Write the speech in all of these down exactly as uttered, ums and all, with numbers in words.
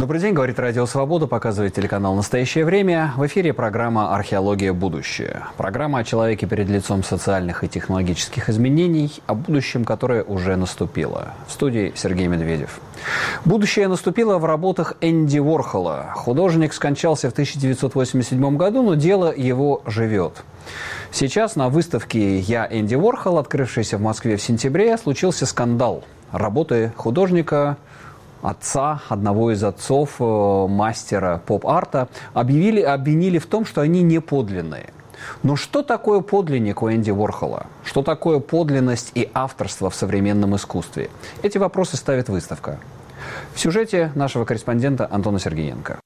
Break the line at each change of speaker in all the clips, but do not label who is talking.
Добрый день, говорит Радио Свобода, показывает телеканал «Настоящее время». В эфире программа «Археология. Будущее». Программа о человеке перед лицом социальных и технологических изменений, о будущем, которое уже наступило. В студии Сергей Медведев. Будущее наступило в работах Энди Уорхола. Художник скончался в тысяча девятьсот восемьдесят седьмом году, но дело его живет. Сейчас на выставке «Я Энди Уорхол», открывшейся в Москве в сентябре, случился скандал. Работы художника, отца, одного из отцов, мастера поп-арта, объявили, обвинили в том, что они не подлинные. Но что такое подлинник у Энди Уорхола? Что такое подлинность и авторство в современном искусстве? Эти вопросы ставит выставка. В сюжете нашего корреспондента Антона Сергеенко.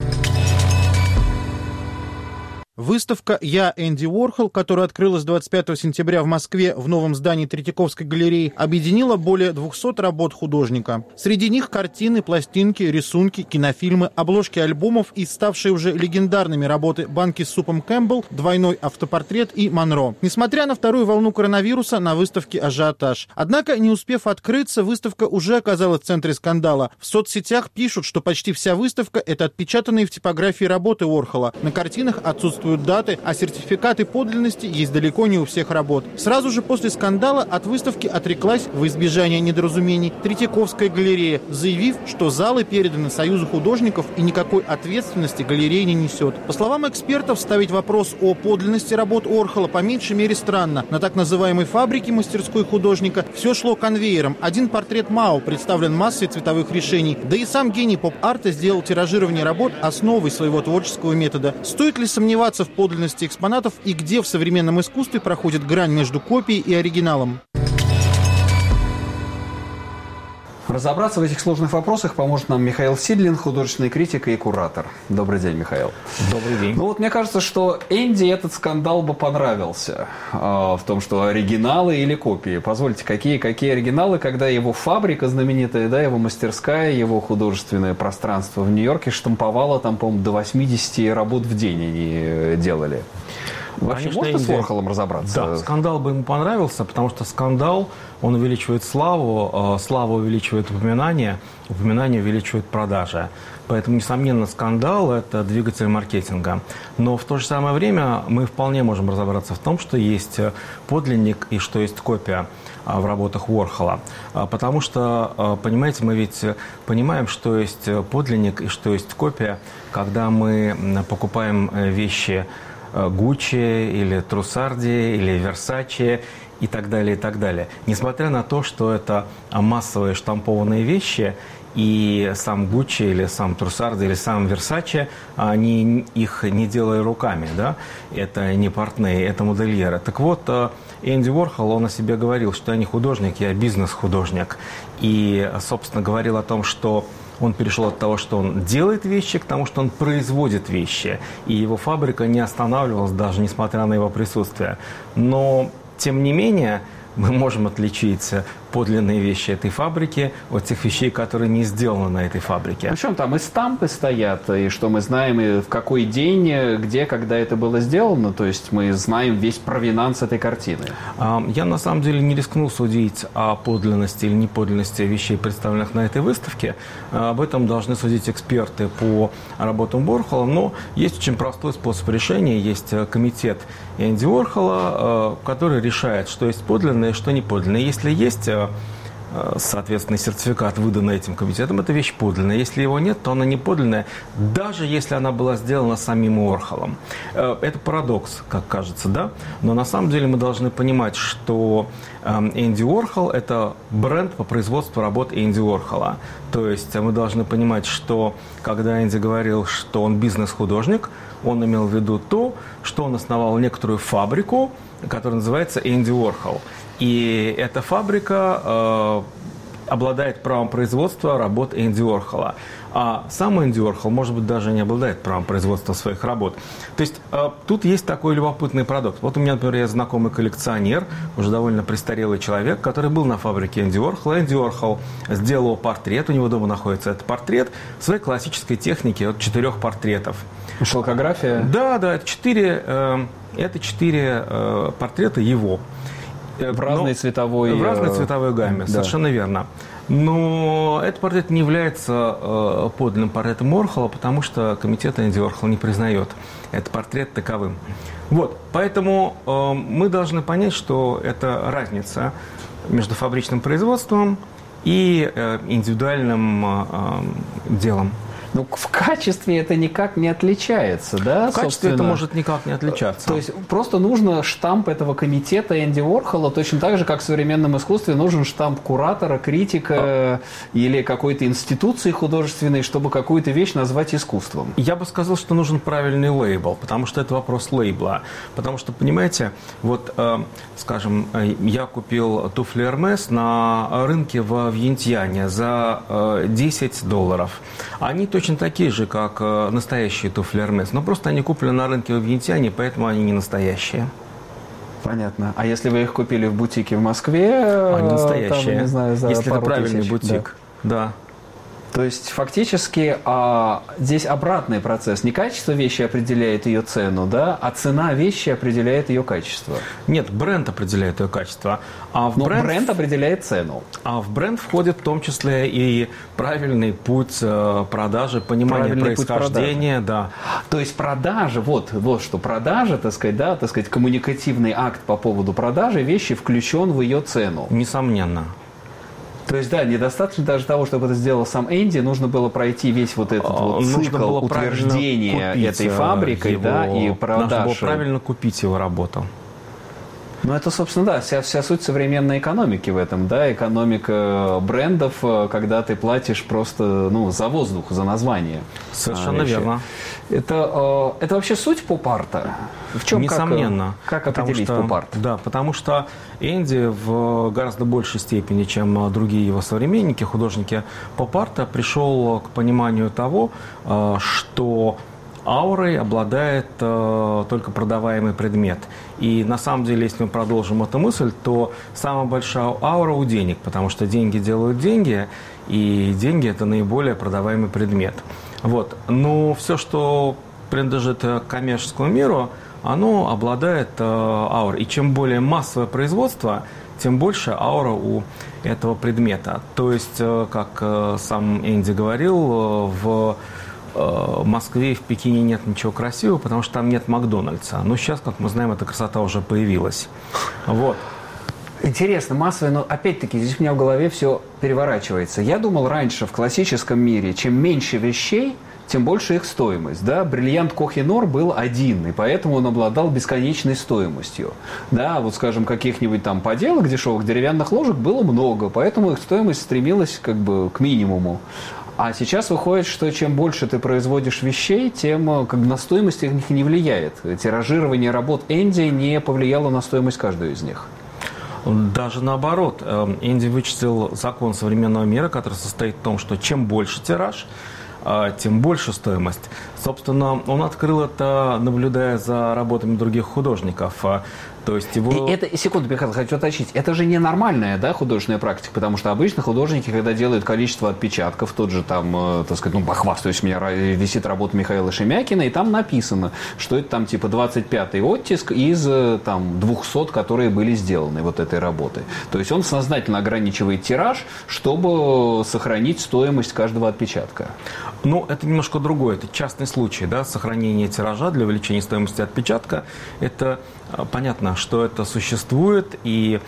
Выставка «Я Энди Уорхол», которая открылась двадцать пятого сентября в Москве в новом здании Третьяковской галереи, объединила более двухсот работ художника. Среди них картины, пластинки, рисунки, кинофильмы, обложки альбомов и ставшие уже легендарными работы «Банки с супом Кэмпбелл», «Двойной автопортрет» и «Монро». Несмотря на вторую волну коронавируса, на выставке ажиотаж. Однако, не успев открыться, выставка уже оказалась в центре скандала. В соцсетях пишут, что почти вся выставка – это отпечатанные в типографии работы Уорхола. На картинах отсутствуют даты, а сертификаты подлинности есть далеко не у всех работ. Сразу же после скандала от выставки отреклась, во избежание недоразумений, Третьяковская галерея, заявив, что залы переданы Союзу художников и никакой ответственности галерея не несет. По словам экспертов, ставить вопрос о подлинности работ Уорхола по меньшей мере странно. На так называемой фабрике мастерской художника все шло конвейером. Один портрет Мао представлен массой цветовых решений. Да и сам гений поп-арта сделал тиражирование работ основой своего творческого метода. Стоит ли сомневаться в подлинности экспонатов и где в современном искусстве проходит грань между копией и оригиналом?
Разобраться в этих сложных вопросах поможет нам Михаил Сидлин, художественный критик и куратор. Добрый день, Михаил.
Добрый день.
Ну вот мне кажется, что Энди этот скандал бы понравился э, в том, что оригиналы или копии. Позвольте, какие, какие оригиналы, когда его фабрика знаменитая, да, его мастерская, его художественное пространство в Нью-Йорке штамповало там, по-моему, до восьмидесяти работ в день они делали. Вообще,
Конечно,
можно
Энди...
с Уорхолом разобраться?
Да, скандал бы ему понравился, потому что скандал, он увеличивает славу, слава увеличивает упоминание, упоминание увеличивает продажи. Поэтому, несомненно, скандал – это двигатель маркетинга. Но в то же самое время мы вполне можем разобраться в том, что есть подлинник и что есть копия в работах Уорхола. Потому что, понимаете, мы ведь понимаем, что есть подлинник и что есть копия, когда мы покупаем вещи Гуччи или Трусарди или Версачи и так далее, и так далее. Несмотря на то, что это массовые штампованные вещи, и сам Гуччи или сам Трусарди или сам Версачи, они их не делали руками, да? Это не портные, это модельеры. Так вот, Энди Уорхол, он о себе говорил, что я не художник, я бизнес-художник. И, собственно, говорил о том, что он перешел от того, что он делает вещи, к тому, что он производит вещи. И его фабрика не останавливалась, даже несмотря на его присутствие. Но, тем не менее, мы можем отличить подлинные вещи этой фабрики от тех вещей, которые не сделаны на этой фабрике.
Причем там и стампы стоят, и что мы знаем, и в какой день, где, когда это было сделано. То есть мы знаем весь провинанс этой картины.
Я на самом деле не рискнул судить о подлинности или неподлинности вещей, представленных на этой выставке. Об этом должны судить эксперты по работам Уорхола. Но есть очень простой способ решения. Есть комитет Энди Уорхола, который решает, что есть подлинное и что не подлинное. Если есть соответственный сертификат, выданный этим комитетом, это вещь подлинная. Если его нет, то она не подлинная, даже если она была сделана самим Уорхолом. Это парадокс, как кажется, да? Но на самом деле мы должны понимать, что Энди Уорхол – это бренд по производству работ Энди Уорхола. То есть мы должны понимать, что когда Энди говорил, что он бизнес-художник, он имел в виду то, что он основал некоторую фабрику, которая называется Энди Уорхол. И эта фабрика э, обладает правом производства работ Энди Уорхола. А сам Энди Уорхол, может быть, даже не обладает правом производства своих работ. То есть э, тут есть такой любопытный продукт. Вот у меня, например, есть знакомый коллекционер, уже довольно престарелый человек, который был на фабрике Энди Уорхола. Энди Уорхол сделал портрет, у него дома находится этот портрет в своей классической технике от четырех портретов.
Шелкография?
Да, да, это четыре, э, это четыре э, портрета его.
В разной цветовой...
В разной цветовой гамме, да. Совершенно верно. Но этот портрет не является э, подлинным портретом Уорхола, потому что комитет Энди Уорхола не признает этот портрет таковым. Вот, поэтому э, мы должны понять, что это разница между фабричным производством и э, индивидуальным э, делом.
Ну, в качестве это никак не отличается, да?
В качестве это может никак не отличаться.
То есть просто нужно штамп этого комитета Энди Уорхола, точно так же, как в современном искусстве нужен штамп куратора, критика а. или какой-то институции художественной, чтобы какую-то вещь назвать искусством.
Я бы сказал, что нужен правильный лейбл, потому что это вопрос лейбла. Потому что, понимаете, вот, э, скажем, я купил туфли Hermes на рынке в Вьентьяне за э, десять долларов. Они точно такие же, как настоящие туфли Hermes, но просто они куплены на рынке в Вьентьяне, поэтому они не настоящие.
Понятно. А если вы их купили в бутике в Москве?
Они настоящие.
Там, не знаю, за
если это правильный
тысяч.
бутик. Да. да.
То есть фактически а, здесь обратный процесс. Не качество вещи определяет ее цену, да, а цена вещи определяет ее качество.
Нет, бренд определяет ее качество. А в
Но
бренд,
бренд определяет цену.
А в бренд входит в том числе и правильный путь продажи, понимание правильный происхождения. Да.
То есть продажа, вот, вот что, продажа, так сказать, да, так сказать, коммуникативный акт по поводу продажи вещи включен в ее цену.
Несомненно.
То есть, да, недостаточно даже того, чтобы это сделал сам Энди, нужно было пройти весь вот этот вот цикл утверждения этой фабрикой, его, да, и продаж.
Нужно было правильно купить его работу.
Ну, это, собственно, да, вся, вся суть современной экономики в этом, да, экономика брендов, когда ты платишь просто, ну, за воздух, за название.
Совершенно верно.
Это, это вообще суть поп-арта? В чем,
Несомненно.
Как, как определить
что,
поп-арт?
Да, потому что Энди в гораздо большей степени, чем другие его современники, художники поп-арта, пришел к пониманию того, что аурой обладает э, только продаваемый предмет. И на самом деле, если мы продолжим эту мысль, то самая большая аура у денег, потому что деньги делают деньги, и деньги – это наиболее продаваемый предмет. Вот. Но все, что принадлежит коммерческому миру, оно обладает э, аурой. И чем более массовое производство, тем больше аура у этого предмета. То есть, э, как э, сам Энди говорил, э, в в Москве и в Пекине нет ничего красивого, потому что там нет Макдональдса. Но сейчас, как мы знаем, эта красота уже появилась. Вот.
Интересно, массовое, но опять-таки здесь у меня в голове все переворачивается. Я думал раньше в классическом мире, чем меньше вещей, тем больше их стоимость. Да? Бриллиант Кох-и-Нор был один, и поэтому он обладал бесконечной стоимостью. Да, вот, скажем, каких-нибудь там поделок дешевых деревянных ложек было много, поэтому их стоимость стремилась как бы к минимуму. А сейчас выходит, что чем больше ты производишь вещей, тем как бы на стоимость их не влияет. Тиражирование работ Энди не повлияло на стоимость каждой из них.
Даже наоборот. Энди вычислил закон современного мира, который состоит в том, что чем больше тираж, тем больше стоимость. Собственно, он открыл это, наблюдая за работами других художников. То есть его...
И это, секунду, Михаил, хочу уточнить, это же не нормальная, да, художественная практика, потому что обычно художники, когда делают количество отпечатков, тот же там, э, так сказать, ну, похвастаюсь, у меня висит работа Михаила Шемякина, и там написано, что это там типа двадцать пятый оттиск из там двухсот, которые были сделаны вот этой работы. То есть он сознательно ограничивает тираж, чтобы сохранить стоимость каждого отпечатка.
Ну, это немножко другое, это частный случай, да, сохранение тиража для увеличения стоимости отпечатка, это понятно, что это существует, и,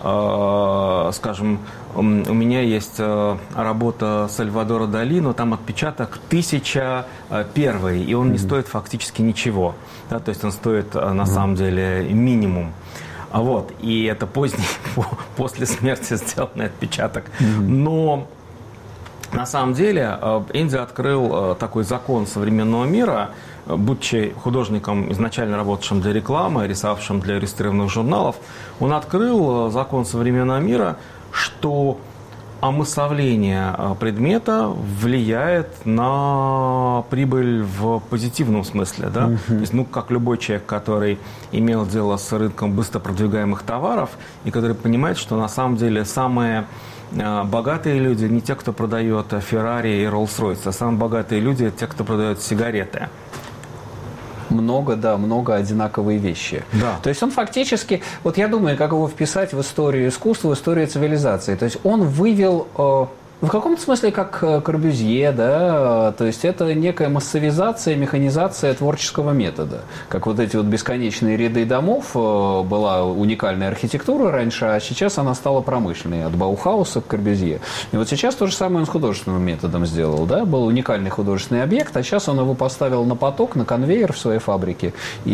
э, скажем, у меня есть работа Сальвадора Дали, но там отпечаток тысяча первый, и он mm-hmm. не стоит фактически ничего, да, то есть он стоит на mm-hmm. самом деле минимум. Вот, и это поздний, после смерти сделанный отпечаток. Mm-hmm. Но на самом деле Энди открыл такой закон современного мира, будучи художником, изначально работавшим для рекламы, рисовавшим для иллюстрированных журналов, он открыл закон современного мира, что омысловление предмета влияет на прибыль в позитивном смысле. Да? Uh-huh. То есть, ну, как любой человек, который имел дело с рынком быстро продвигаемых товаров, и который понимает, что на самом деле самые богатые люди не те, кто продает Феррари и Роллс-Ройс, а самые богатые люди – те, кто продает сигареты.
Много, да, много одинаковые вещи.
Да.
То есть он фактически, вот я думаю, как его вписать в историю искусства, в историю цивилизации. То есть он вывел... Э, В каком-то смысле как Корбюзье, да, то есть это некая массовизация, механизация творческого метода. Как вот эти вот бесконечные ряды домов, была уникальная архитектура раньше, а сейчас она стала промышленной, от Баухауса к Корбюзье. И вот сейчас то же самое он с художественным методом сделал, да, был уникальный художественный объект, а сейчас он его поставил на поток, на конвейер в своей фабрике,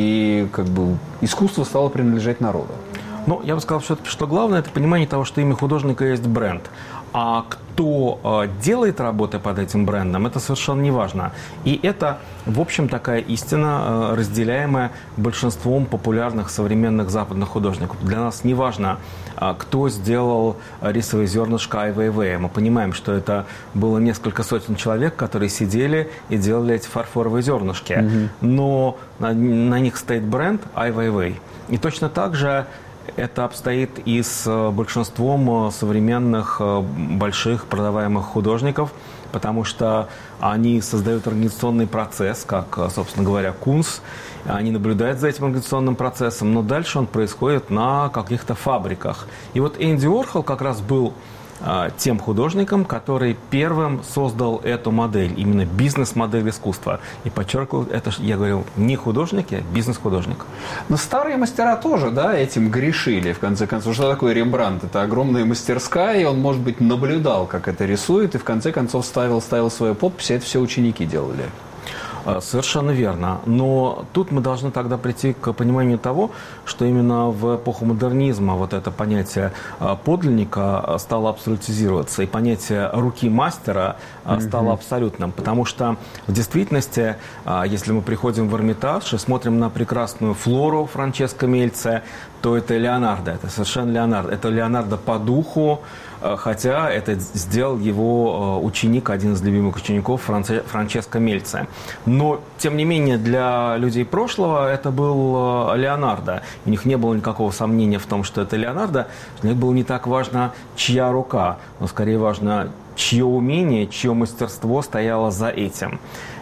и как бы искусство стало принадлежать народу.
Ну, я бы сказал, все-таки, что главное, это понимание того, что имя художника есть бренд. А кто э, делает работы под этим брендом, это совершенно не важно. И это, в общем, такая истина, э, разделяемая большинством популярных современных западных художников. Для нас не важно, э, кто сделал рисовое зернышко Ай Вейвея. Мы понимаем, что это было несколько сотен человек, которые сидели и делали эти фарфоровые зернышки. Mm-hmm. Но на, на них стоит бренд Ай Вейвей. И точно так же это обстоит и с большинством современных больших продаваемых художников, потому что они создают организационный процесс, как, собственно говоря, Кунс. Они наблюдают за этим организационным процессом, но дальше он происходит на каких-то фабриках. И вот Энди Уорхол как раз был тем художником, который первым создал эту модель, именно бизнес-модель искусства. И подчеркивал, это, я говорил, не художники, а бизнес-художник.
Но старые мастера тоже, да, этим грешили, в конце концов. Что такое Рембрандт? Это огромная мастерская, и он, может быть, наблюдал, как это рисует, и в конце концов ставил, ставил свою подпись, и это все ученики делали.
Совершенно верно. Но тут мы должны тогда прийти к пониманию того, что именно в эпоху модернизма вот это понятие подлинника стало абсолютизироваться, и понятие руки мастера стало mm-hmm. абсолютным. Потому что в действительности, если мы приходим в Эрмитаж и смотрим на прекрасную флору Франческо Мельце, то это Леонардо, это совершенно Леонардо. Это Леонардо по духу, хотя это сделал его ученик, один из любимых учеников, Франческо Мельце. Но, тем не менее, для людей прошлого это был Леонардо. У них не было никакого сомнения в том, что это Леонардо. Для них было не так важно, чья рука, но скорее важно, чье умение, чье мастерство стояло за этим.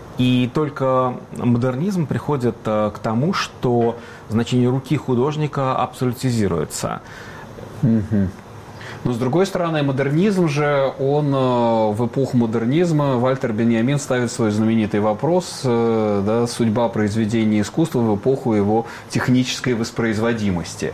И только модернизм приходит к тому, что значение руки художника абсолютизируется.
Mm-hmm. Но, с другой стороны, модернизм же, он в эпоху модернизма, Вальтер Беньямин ставит свой знаменитый вопрос, да, судьба произведения искусства в эпоху его технической воспроизводимости.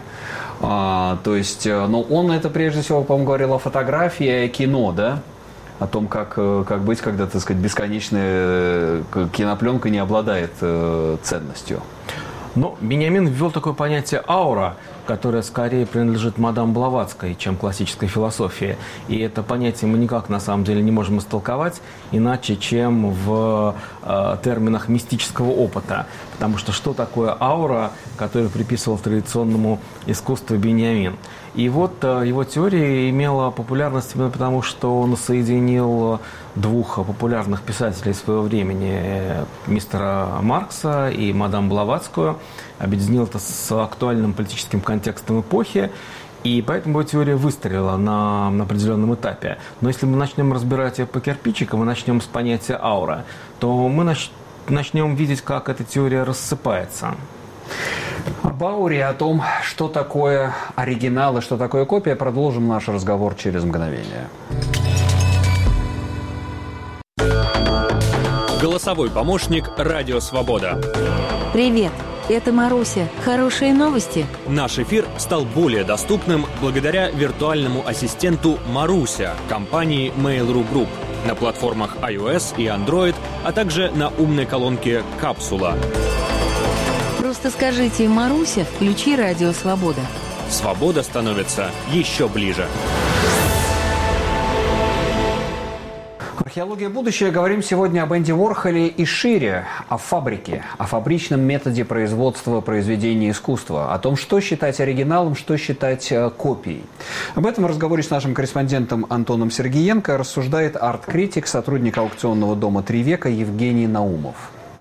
А, то есть, ну, он это прежде всего, по-моему, говорил о фотографии, о кино, да? О том, как, как быть, когда, так сказать, бесконечная кинопленка не обладает э, ценностью.
Но Беньямин ввел такое понятие «аура», которое скорее принадлежит мадам Блаватской, чем классической философии. И это понятие мы никак на самом деле не можем истолковать иначе, чем в э, терминах мистического опыта. Потому что что такое аура, которую приписывал традиционному искусству Беньямин? И вот э, его теория имела популярность именно потому, что он соединил двух популярных писателей своего времени, мистера Маркса и мадам Блаватскую, объединил это с актуальным политическим контекстом эпохи, и поэтому его теория выстрелила на, на определенном этапе. Но если мы начнем разбирать ее по кирпичикам, мы начнем с понятия аура, то мы нач, начнем видеть, как эта теория рассыпается.
Об ауре, о том, что такое оригинал и что такое копия, продолжим наш разговор через мгновение.
Голосовой помощник «Радио Свобода».
Привет, это Маруся. Хорошие новости?
Наш эфир стал более доступным благодаря виртуальному ассистенту Маруся компании Mail.ru Group на платформах iOS и Android, а также на умной колонке «Капсула».
Просто скажите «Маруся, включи «Радио Свобода».
Свобода становится еще ближе.
Археология будущего. Говорим сегодня об Энди Уорхоле и шире, о фабрике, о фабричном методе производства произведений искусства, о том, что считать оригиналом, что считать копией. Об этом в разговоре с нашим корреспондентом Антоном Сергиенко рассуждает арт-критик, сотрудник аукционного дома «Три века» Евгений Наумов.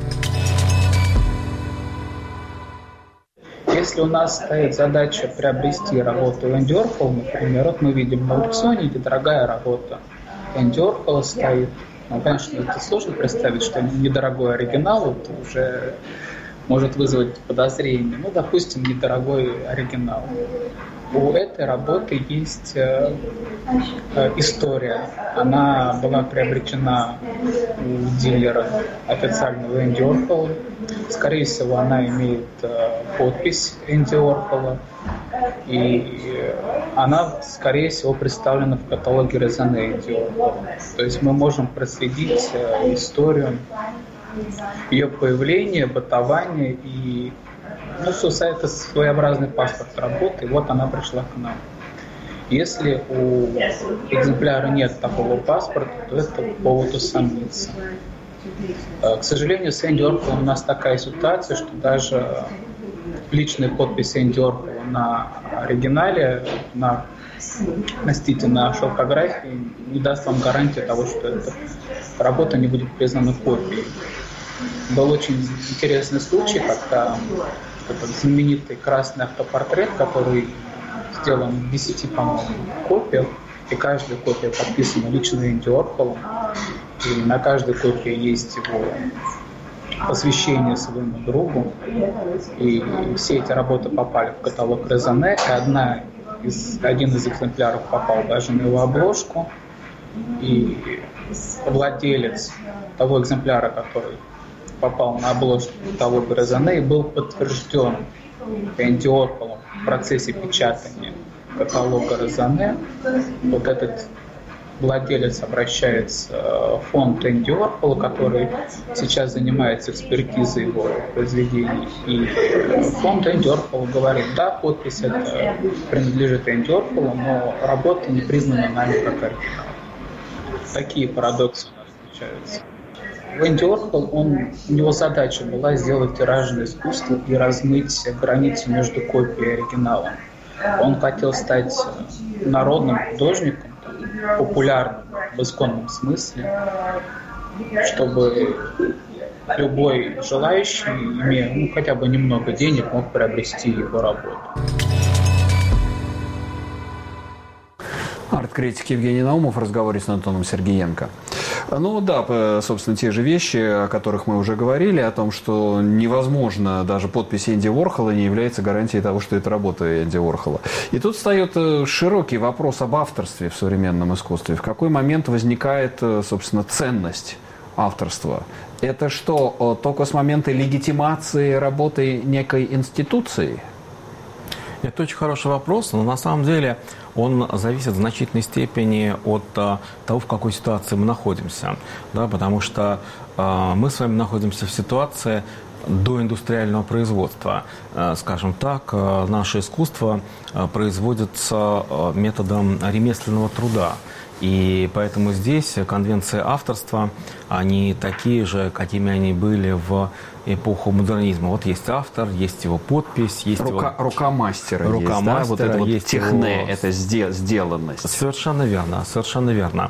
Если у нас стоит задача приобрести работу Энди Уорхола, например, вот мы видим на аукционе недорогая работа Энди Уорхола стоит. Ну, конечно, это сложно представить, что недорогой оригинал, это уже может вызвать подозрение. Ну, допустим, недорогой оригинал. У этой работы есть э, э, история. Она была приобретена у дилера официального Энди Уорхола. Скорее всего, она имеет э, подпись Энди Уорхола. И она, скорее всего, представлена в каталоге Резоне Энди Уорхола. То есть мы можем проследить э, историю ее появления, бытования и ну, это своеобразный паспорт работы, и вот она пришла к нам. Если у экземпляра нет такого паспорта, то это повод усомниться. К сожалению, с Энди Уорхолом у нас такая ситуация, что даже личная подпись Энди Уорхола на оригинале, на носите на шелкографии, не даст вам гарантии того, что эта работа не будет признана копией. Был очень интересный случай, когда этот знаменитый красный автопортрет, который сделан в десяти, по-моему, копиях, и каждая копия подписана лично Энди Уорхолом, и на каждой копии есть его посвящение своему другу, и все эти работы попали в каталог Резоне, и одна из, один из экземпляров попал даже на его обложку, и владелец того экземпляра, который попал на обложку того Резоне, и был подтвержден Энди Уорхолом в процессе печатания каталога Резоне. Вот этот владелец обращается в фонд Энди Уорхола, который сейчас занимается экспертизой его произведений. И фонд Энди Уорхола говорит, да, подпись это принадлежит Энди Уорхолу, но работа не признана нами как оригинал. Такие парадоксы у нас случаются. Энди Уорхол, он, у него задача была сделать тиражное искусство и размыть границы между копией и оригиналом. Он хотел стать народным художником, популярным в исконном смысле, чтобы любой желающий, имея ну, хотя бы немного денег, мог приобрести его работу.
Арт-критик Евгений Наумов в разговоре с Антоном Сергеенко. Ну да, собственно, те же вещи, о которых мы уже говорили, о том, что невозможно, даже подпись Энди Уорхола не является гарантией того, что это работа Энди Уорхола. И тут встает широкий вопрос об авторстве в современном искусстве. В какой момент возникает, собственно, ценность авторства? Это что, только с момента легитимации работы некой институции?
Это очень хороший вопрос, но на самом деле он зависит в значительной степени от а, того, в какой ситуации мы находимся. Да, потому что а, мы с вами находимся в ситуации доиндустриального производства. А, скажем так, а, наше искусство а, производится а, методом ремесленного труда. И поэтому здесь конвенции авторства, они такие же, какими они были в эпоху модернизма. Вот есть автор, есть его подпись, есть
рука,
его...
рука мастера,
рука
есть,
мастера,
да? Вот это вот
есть
техне,
его...
это сделанность.
Совершенно верно, совершенно верно.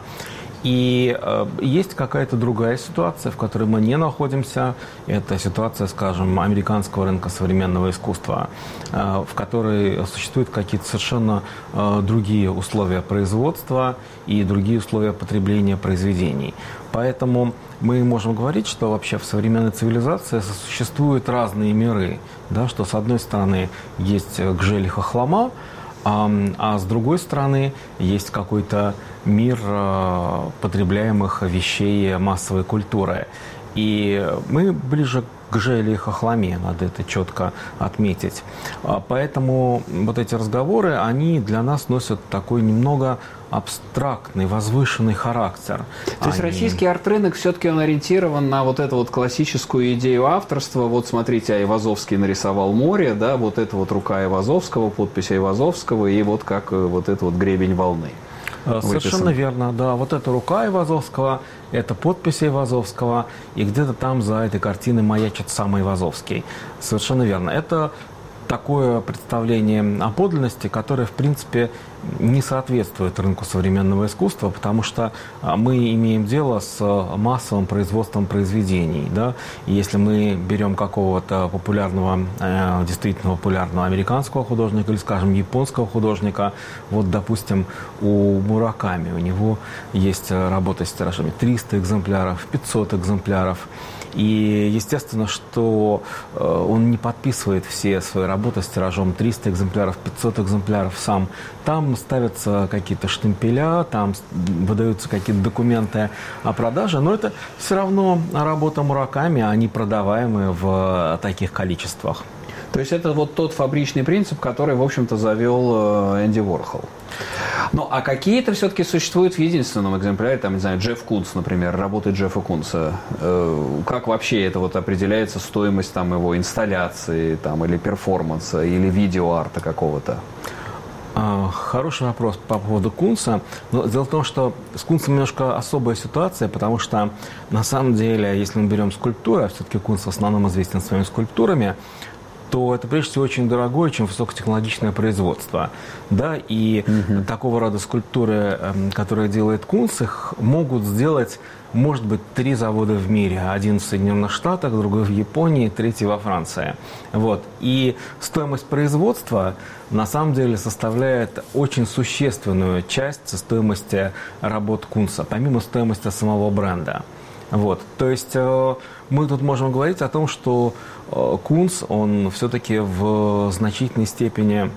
И э, есть какая-то другая ситуация, в которой мы не находимся. Это ситуация, скажем, американского рынка современного искусства, э, в которой существуют какие-то совершенно э, другие условия производства и другие условия потребления произведений. Поэтому мы можем говорить, что вообще в современной цивилизации существуют разные миры. Да, что с одной стороны есть гжель и хохлома, а, а с другой стороны есть какой-то мир э, потребляемых вещей массовой культуры. И мы ближе к гжели и хохломе, надо это четко отметить. Поэтому вот эти разговоры, они для нас носят такой немного абстрактный, возвышенный характер.
То есть
они...
российский арт-рынок все-таки он ориентирован на вот эту вот классическую идею авторства. Вот смотрите, Айвазовский нарисовал море, да, вот это вот рука Айвазовского, подпись Айвазовского, и вот как вот это вот гребень волны.
Совершенно верно, да. Вот эта рука Айвазовского, это подпись Айвазовского, и где-то там за этой картиной маячит сам Айвазовский. Совершенно верно. Это такое представление о подлинности, которое, в принципе, не соответствует рынку современного искусства, потому что мы имеем дело с массовым производством произведений. Да? И если мы берем какого-то популярного, действительно популярного американского художника или, скажем, японского художника, вот, допустим, у Мураками, у него есть работа с тиражами триста экземпляров, пятьсот экземпляров. И естественно, что он не подписывает все свои работы с тиражом триста экземпляров, пятьсот экземпляров сам. Там ставятся какие-то штемпеля, там выдаются какие-то документы о продаже, но это все равно работа Мураками, они продаваемые в таких количествах.
То есть это вот тот фабричный принцип, который, в общем-то, завел Энди Уорхол. Ну, а какие-то все-таки существуют в единственном экземпляре, там, не знаю, Джефф Кунс, например, работы Джеффа Кунса. Как вообще это вот определяется стоимость там его инсталляции, там, или перформанса, или видеоарта какого-то?
Хороший вопрос по поводу Кунса. Но дело в том, что с Кунсом немножко особая ситуация, потому что на самом деле, если мы берем скульптуры, а все-таки Кунс в основном известен своими скульптурами, то это прежде всего очень дорогое, очень высокотехнологичное производство. Да, и угу. такого рода скульптуры, которые делает Кунс, их могут сделать, может быть, три завода в мире. Один в Соединенных Штатах, другой в Японии, третий во Франции. Вот. И стоимость производства на самом деле составляет очень существенную часть стоимости работ Кунса, помимо стоимости самого бренда. Вот. То есть мы тут можем говорить о том, что Кунс, он все-таки в значительной степени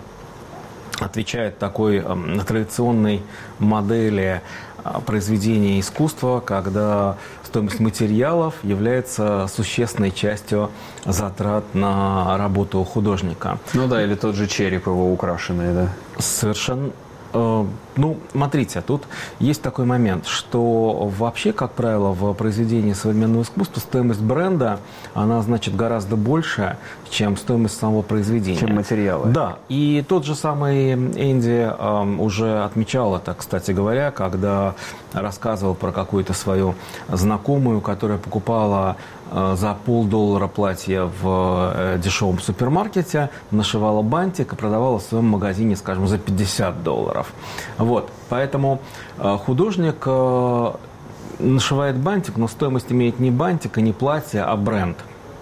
отвечает такой традиционной модели произведения искусства, когда стоимость материалов является существенной частью затрат на работу художника.
Ну да, или тот же череп его украшенный, да?
Совершенно. Ну, смотрите, тут есть такой момент, что вообще, как правило, в произведении современного искусства стоимость бренда, она, значит, гораздо больше, чем стоимость самого произведения.
Чем материалы.
Да, и тот же самый Энди э, уже отмечал это, кстати говоря, когда рассказывал про какую-то свою знакомую, которая покупала э, за полдоллара платье в э, дешевом супермаркете, нашивала бантик и продавала в своем магазине, скажем, за пятьдесят долларов. Вот, поэтому э, художник э, нашивает бантик, но стоимость имеет не бантик и не платье, а бренд.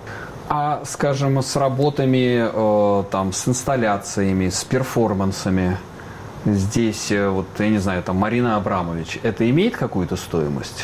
А, скажем, с работами, э, там, с инсталляциями, с перформансами, здесь, э, вот, я не знаю, там, Марина Абрамович, это имеет какую-то стоимость?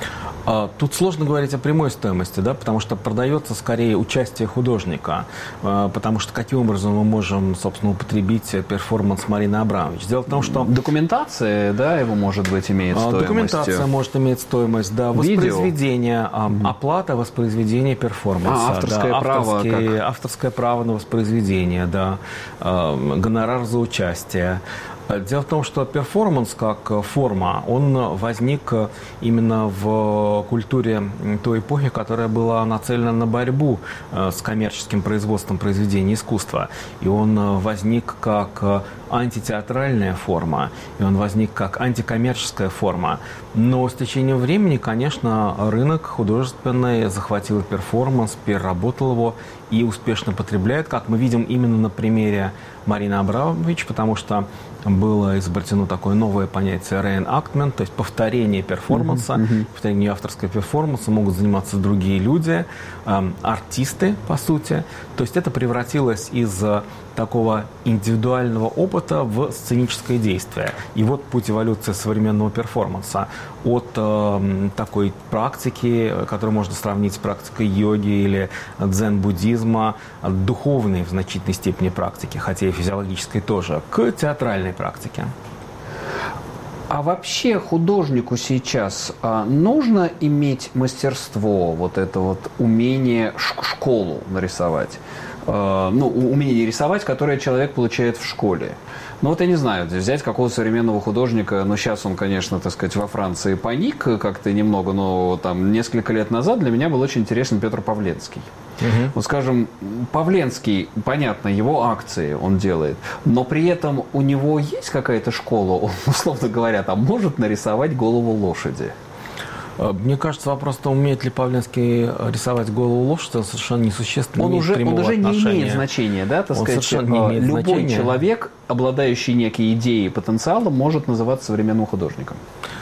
Тут сложно говорить о прямой стоимости, да, потому что продается скорее участие художника, потому что каким образом мы можем, собственно, употребить перформанс Марины Абрамович. Дело в том, что...
Документация, да, его, может быть, имеет стоимость?
Документация может иметь стоимость, да, воспроизведение, mm-hmm. оплата воспроизведения перформанса.
А, авторское
да,
право?
Как? Авторское право на воспроизведение, да, гонорар за участие. Дело в том, что перформанс как форма, он возник именно в культуре той эпохи, которая была нацелена на борьбу с коммерческим производством произведений искусства. И он возник как антитеатральная форма, и он возник как антикоммерческая форма. Но с течением времени, конечно, рынок художественный захватил перформанс, переработал его и успешно потребляет, как мы видим именно на примере Марины Абрамович, потому что было изобретено такое новое понятие reenactment, то есть повторение перформанса, uh-huh, uh-huh. повторение авторского перформанса могут заниматься другие люди, э, артисты, по сути. То есть это превратилось из такого индивидуального опыта в сценическое действие. И вот путь эволюции современного перформанса от э, такой практики, которую можно сравнить с практикой йоги или дзен-буддизма, духовной в значительной степени практики, хотя и физиологической тоже, к театральной практике.
А вообще художнику сейчас а, нужно иметь мастерство, вот это вот умение, школу нарисовать? А, ну, умение рисовать, которое человек получает в школе. Ну вот я не знаю, взять какого-то современного художника, ну сейчас он, конечно, так сказать, во Франции паник как-то немного, но там несколько лет назад для меня был очень интересен Петр Павленский. Угу. Вот, скажем, Павленский, понятно, его акции он делает, но при этом у него есть какая-то школа, он, условно говоря, там может нарисовать голову лошади.
Мне кажется, вопрос, то умеет ли Павленский рисовать голову лошади, совершенно несущественно.
Он уже, он уже не имеет значения, да, так
он
сказать,
не имеет
любой
значения.
Человек, обладающий некой идеей и потенциалом, может называться современным художником.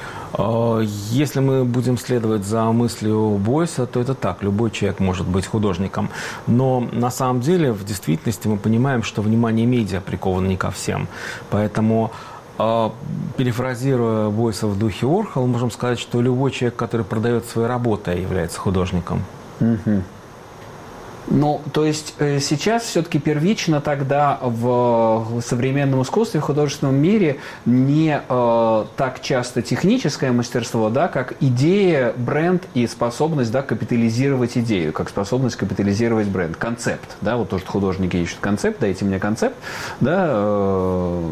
Если мы будем следовать за мыслью Бойса, то это так, любой человек может быть художником. Но на самом деле, в действительности, мы понимаем, что внимание медиа приковано не ко всем. Поэтому, перефразируя Бойса в духе Уорхола, можем сказать, что любой человек, который продает свои работы, является художником.
Угу. Ну, то есть э, сейчас все-таки первично тогда в современном искусстве, в художественном мире не э, так часто техническое мастерство, да, как идея, бренд и способность, да, капитализировать идею, как способность капитализировать бренд, концепт, да, вот то, что художники ищут концепт, дайте мне концепт, да. Э...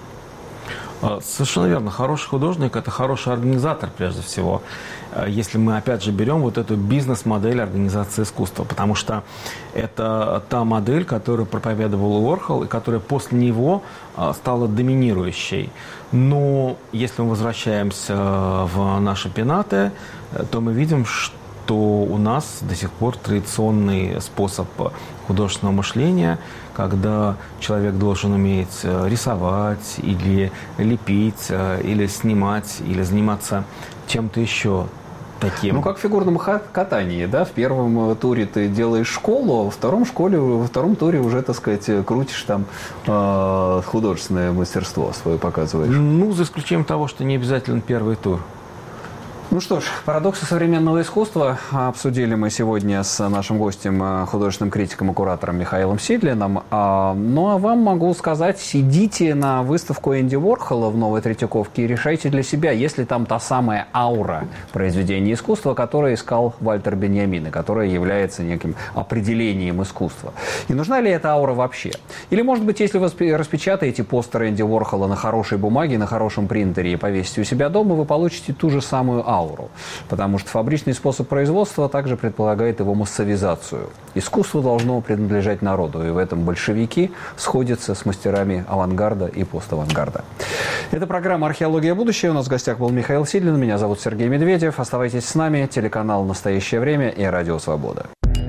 Совершенно верно. Хороший художник – это хороший организатор, прежде всего. Если мы, опять же, берем вот эту бизнес-модель организации искусства, потому что это та модель, которую проповедовал Уорхол и которая после него стала доминирующей. Но если мы возвращаемся в наши пенаты, то мы видим, что то у нас до сих пор традиционный способ художественного мышления, когда человек должен уметь рисовать или лепить, или снимать, или заниматься чем-то еще таким.
Ну, как в фигурном катании, да, в первом туре ты делаешь школу, а во втором школе, во втором туре уже, так сказать, крутишь там э, художественное мастерство свое показываешь.
Ну, за исключением того, что не обязательно первый тур.
Ну что ж, парадоксы современного искусства обсудили мы сегодня с нашим гостем, художественным критиком и куратором Михаилом Сидлиным. Ну а вам могу сказать, идите на выставку Энди Уорхола в Новой Третьяковке и решайте для себя, есть ли там та самая аура произведения искусства, которую искал Вальтер Беньямин, и которая является неким определением искусства. И нужна ли эта аура вообще? Или, может быть, если вы распечатаете постер Энди Уорхола на хорошей бумаге, на хорошем принтере и повесите у себя дома, вы получите ту же самую ауру. Ауру, потому что фабричный способ производства также предполагает его массовизацию. Искусство должно принадлежать народу, и в этом большевики сходятся с мастерами авангарда и поставангарда. Это программа «Археология. Будущее». У нас в гостях был Михаил Сидлин, меня зовут Сергей Медведев. Оставайтесь с нами, телеканал «Настоящее время» и Радио Свобода.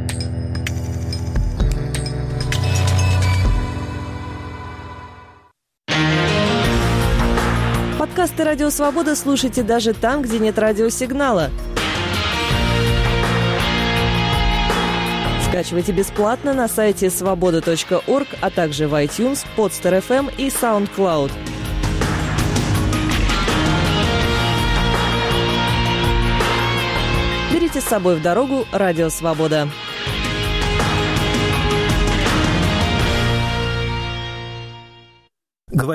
Подкасты «Радио Свобода» слушайте даже там, где нет радиосигнала. Скачивайте бесплатно на сайте свобода точка орг, а также в iTunes, Podster эф эм и SoundCloud. Берите с собой в дорогу «Радио Свобода».